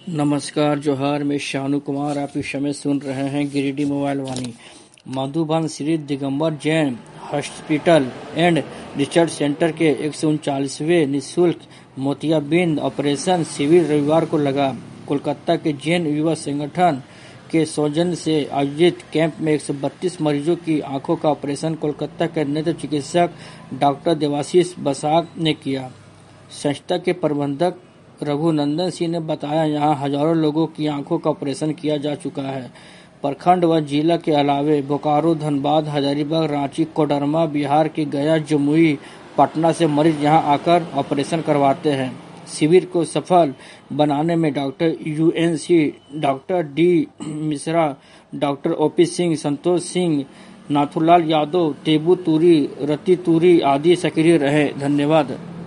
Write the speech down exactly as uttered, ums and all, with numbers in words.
नमस्कार जोहार, मैं शानू कुमार आप इस समय सुन रहे हैं गिरिडीह मोबाइल वाणी। Madhuban Shri Digambar Jain hospital and research center के एक सौ उनचालीसवें निःशुल्क मोतियाबिंद ऑपरेशन शिविर रविवार को लगा। कोलकाता के जैन युवा संगठन के सौजन्य से आयोजित कैंप में एक सौ बत्तीस मरीजों की आंखों का ऑपरेशन कोलकाता के नेत्र चिकित्सक डॉक्टर देवाशीष बसाक ने किया। संस्था के प्रबंधक रघुनंदन सिंह ने बताया, यहाँ हजारों लोगों की आंखों का ऑपरेशन किया जा चुका है। प्रखंड व जिला के अलावे बोकारो, धनबाद, हजारीबाग, रांची, कोडरमा, बिहार के गया, जमुई, पटना से मरीज यहाँ आकर ऑपरेशन करवाते हैं। शिविर को सफल बनाने में doctor UNC, doctor D Mishra, doctor OP Singh, Santosh Singh, Nathulal Yadav, Tebu Turi, Rati Turi आदि सक्रिय रहे। धन्यवाद।